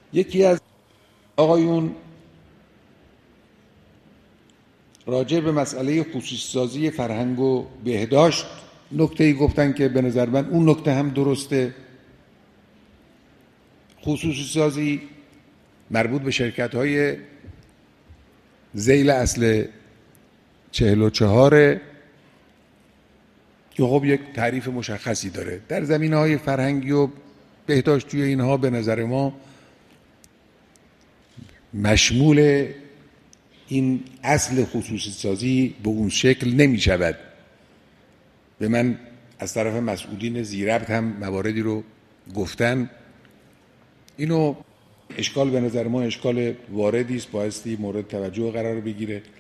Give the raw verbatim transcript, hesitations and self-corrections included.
یکی از آقایون راجع به مسئله خصوصی سازی فرهنگ و بهداشت نکته‌ای گفتن که به نظر من اون نکته هم درسته. خصوصی سازی مربوط به شرکت‌های ذیل اصل چهل و چهاره که خب یک تعریف مشخصی داره. در زمینه‌های فرهنگی و بهداشتی اینها به نظر ما مشمول این اصل خصوصی سازی به اون شکل نمی شود. به من از طرف مسئولین ذی‌ربط هم مواردی رو گفتن. اینو اشکال به نظر ما اشکال واردی است، بایستی مورد توجه قرار بگیره.